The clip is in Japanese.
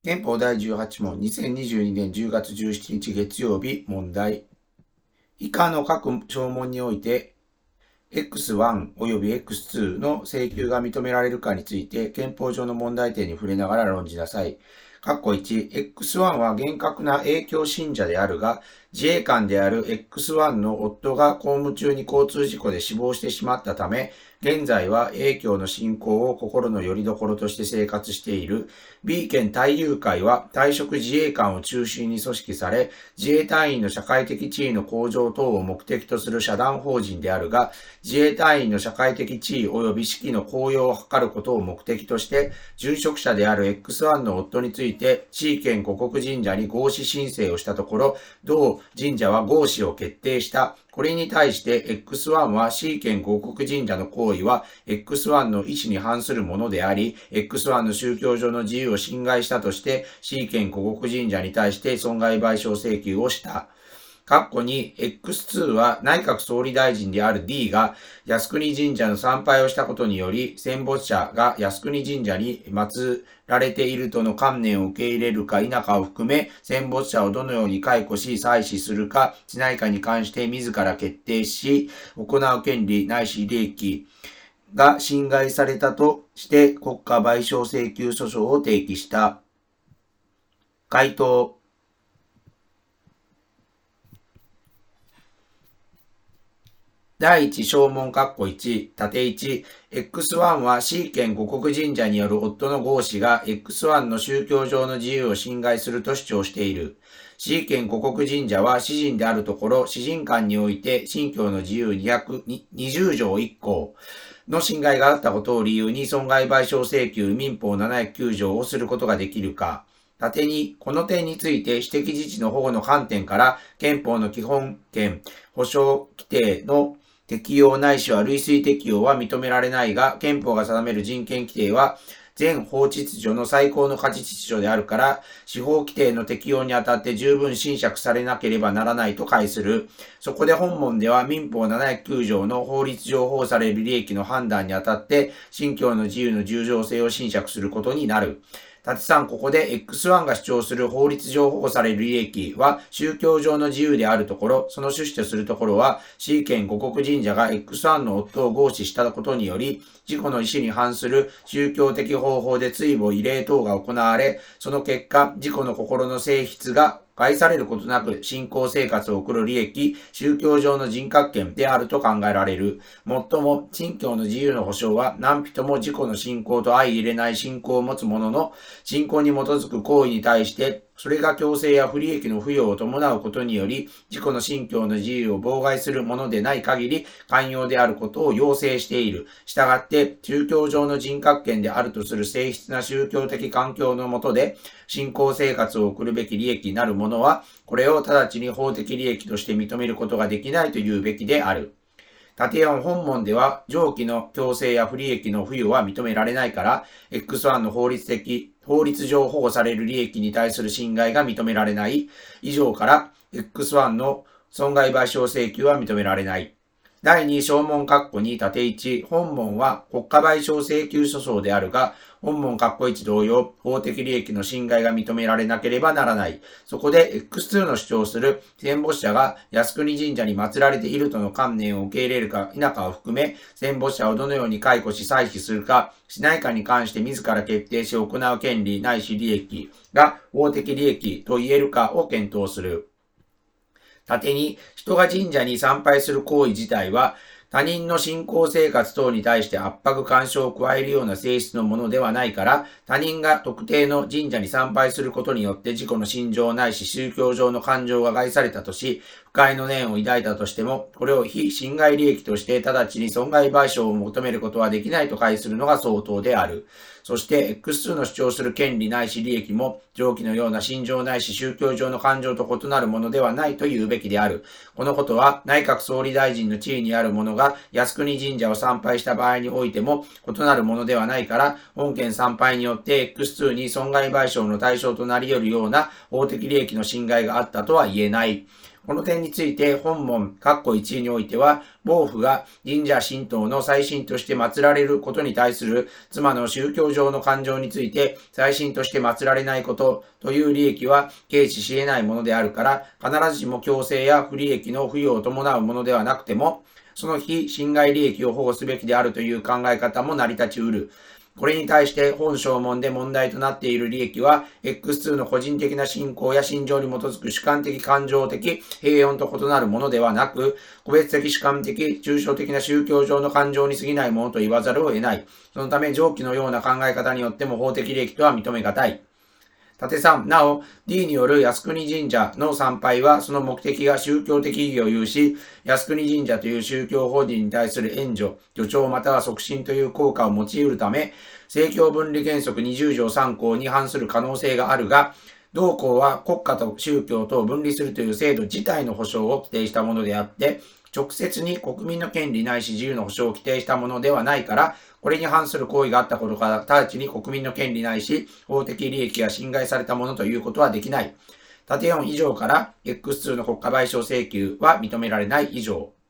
憲法第18問、2022年10月17日月曜日問題。以下の各証問において、X1 及び X2 の請求が認められるかについて、憲法上の問題点に触れながら論じなさい。括弧1、X1 は厳格な永久信者であるが、自衛官である X1 の夫が公務中に交通事故で死亡してしまったため、現在は永久の信仰を心の拠り所として生活している。B 県隊友会は退職自衛官を中心に組織され、自衛隊員の社会的地位の向上等を目的とする社団法人であるが、自衛隊員の社会的地位及び士気の高揚を図ることを目的として、殉職者である X1 の夫について、C 県護国神社に合祀申請をしたところ、同神社は合祀を決定した。これに対して X1 は C 県護国神社の行為は X1 の意思に反するものであり、X1 の宗教上の自由を侵害したとして C 県護国神社に対して損害賠償請求をした。括弧に X2 は内閣総理大臣である D が靖国神社の参拝をしたことにより、戦没者が靖国神社に祀られているとの観念を受け入れるか否かを含め、戦没者をどのように解雇し、祭祀するか、しないかに関して自ら決定し、行う権利ないし利益が侵害されたとして国家賠償請求訴訟を提起した。回答。第一小問括弧1、縦1、X1 は C 県護国神社による夫の合祀が X1 の宗教上の自由を侵害すると主張している。C 県護国神社は私人であるところ、私人間において信教の自由220条1項の侵害があったことを理由に損害賠償請求民法709条をすることができるか。縦に、この点について私的自治の保護の観点から憲法の基本権保障規定の適用ないしは類推適用は認められないが、憲法が定める人権規定は、全法秩序の最高の価値秩序であるから、司法規定の適用にあたって十分侵釈されなければならないと解する。そこで本文では民法709条の法律上保護される利益の判断にあたって、信教の自由の重要性を侵釈することになる。縦3、ここで X1 が主張する法律上保護される利益は宗教上の自由であるところ、その趣旨とするところは C 県護国神社が X1 の夫を合祀したことにより、自己の意思に反する宗教的方法で追慕慰霊等が行われ、その結果、自己の心の性質が害されることなく信仰生活を送る利益、宗教上の人格権であると考えられる。もっとも、信教の自由の保障は何人も自己の信仰と相入れない信仰を持つ者の信仰に基づく行為に対して、それが強制や不利益の付与を伴うことにより、自己の信教の自由を妨害するものでない限り、寛容であることを要請している。したがって、宗教上の人格権であるとする静質な宗教的環境の下で、信仰生活を送るべき利益なるものは、これを直ちに法的利益として認めることができないというべきである。縦4本文では、上記の強制や不利益の付与は認められないから、X1 の法律上保護される利益に対する侵害が認められない。以上から、X1 の損害賠償請求は認められない。第2小問括弧2縦1、本文は国家賠償請求訴訟であるが、本文括弧1同様、法的利益の侵害が認められなければならない。そこで X2 の主張する戦没者が靖国神社に祀られているとの観念を受け入れるか否かを含め、戦没者をどのように解雇し祭祀するか、しないかに関して自ら決定し行う権利ないし利益が法的利益と言えるかを検討する。縦に、人が神社に参拝する行為自体は、他人の信仰生活等に対して圧迫干渉を加えるような性質のものではないから、他人が特定の神社に参拝することによって自己の信条ないし宗教上の感情が害されたとし、不快の念を抱いたとしても、これを非侵害利益として直ちに損害賠償を求めることはできないと解するのが相当である。そして X2 の主張する権利ないし利益も上記のような信条ないし宗教上の感情と異なるものではないと言うべきである。このことは内閣総理大臣の地位にある者が靖国神社を参拝した場合においても異なるものではないから、本件参拝によって X2 に損害賠償の対象となり得るような法的利益の侵害があったとは言えない。 この点について本文1においては、暴婦が神社神道の祭神として祀られることに対する妻の宗教上の感情について、祭神として祀られないことという利益は軽視し得ないものであるから、必ずしも強制や不利益の付与を伴うものではなくても、その非侵害利益を保護すべきであるという考え方も成り立ち得る。これに対して本証文で問題となっている利益は、X2 の個人的な信仰や信条に基づく主観的感情的平穏と異なるものではなく、個別的主観的抽象的な宗教上の感情に過ぎないものと言わざるを得ない。そのため上記のような考え方によっても法的利益とは認めがたい。縦3、なお、D による靖国神社の参拝は、その目的が宗教的意義を有し、靖国神社という宗教法人に対する援助、助長または促進という効果を用いるため、政教分離原則20条3項に反する可能性があるが、同項は国家と宗教とを分離するという制度自体の保障を規定したものであって、直接に国民の権利ないし自由の保障を規定したものではないから、これに反する行為があったことから直ちに国民の権利ないし法的利益が侵害されたものということはできない。縦4以上から X2 の国家賠償請求は認められない以上。